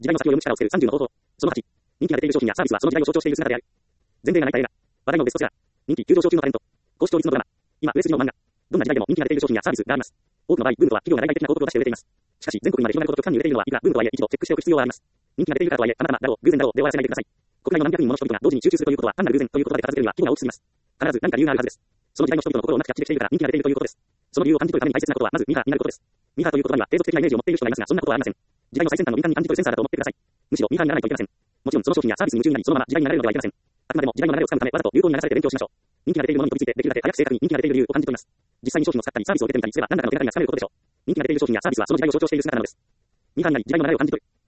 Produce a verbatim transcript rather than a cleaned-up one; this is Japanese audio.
時代の先を読む力をつけるさんじゅうの方法。そのはち、人気が出ている商品やサービスはその時代を象徴している姿である。前例がない映画。話題のベストセラー。人気急上昇中のタレント。高視聴率のドラマ。今、売れ筋の漫画。どんな時代でも人気が出ている商品やサービスがあります。多くの場合、ブームとは企業が大々的な広告を出して売れています。しかし、全国にまで広がるほど極端に売れているのはいくらブームとはいえ一度チェックしておく必要はあります。人気が出ているからとはいえ、たまたまだろう、偶然だろうで終わらせないでください。国内の何百人もの人々が同時に集中するということは単なる偶然ということで片付けるには規模が大きすぎます。必ず何か理由があるはずです。その時代の人々の心をなくキャッチできているから人気が出ているということです。その理由を感じ取るために大切なことはまずミーハーになることです。ミーハーという言葉には継続的なイメージを持っている人がいますが、そんなことはありません。時代の最先端の敏感に感じ取るセンサーだと思ってください。むしろミーハーにならないといけません。もちろんその商品やサービスに夢中になりそのまま時代になれるのではいけません。あくまでも時代の流れをつかむためわざと流行に流されて勉強しましょう。人気が出ているものに飛びついてできるだけ早く正確に人気が出ている理由を感じ取ります。実際に商品を使ったりサービスを受けてみたりすれば何らかの手がかりがつかめることでしょう。人気が出ている商品やサービスはその時代を象徴している姿なのです。ミーハーになり時代の流れを感じ取る。